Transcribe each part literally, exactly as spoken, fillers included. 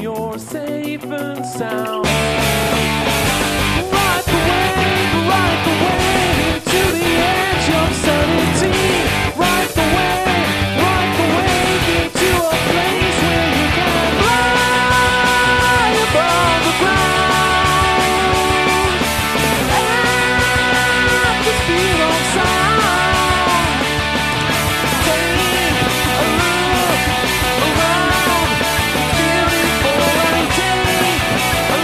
you're safe and sound. Ride the wave, ride the wave to the edge of sanity. Ride the wave, ride the wave into a place where you can fly above the ground. At the speed of sound, take a look around. It's beautiful and take a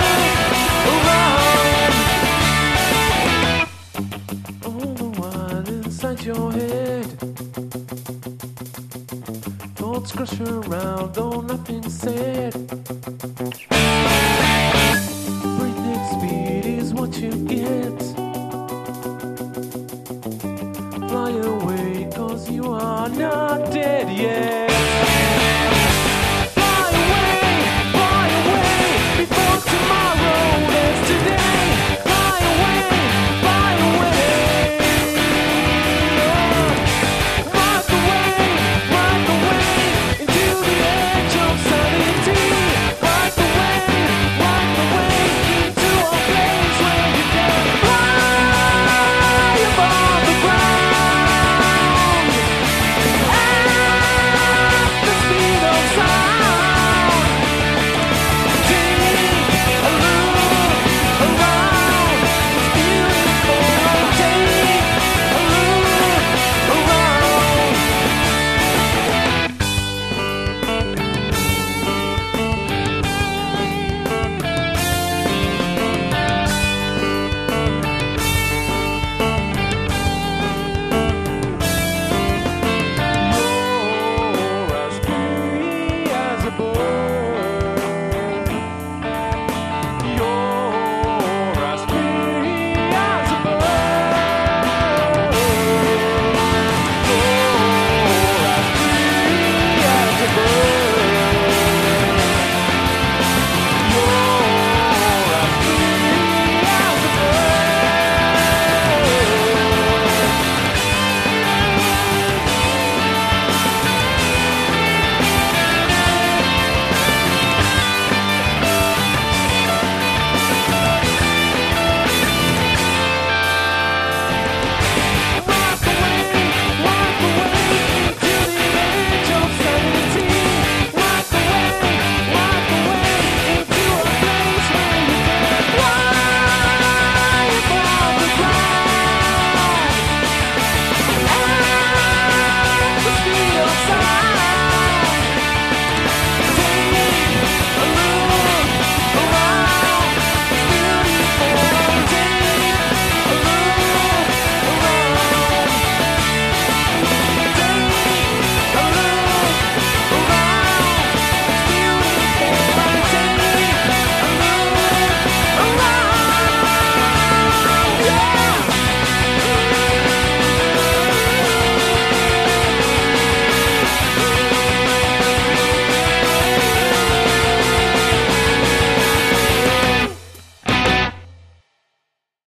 look around. All the while inside your head, thoughts crush around, though nothing said. Breathing speed is what you get. Fly away, cause you are not dead yet.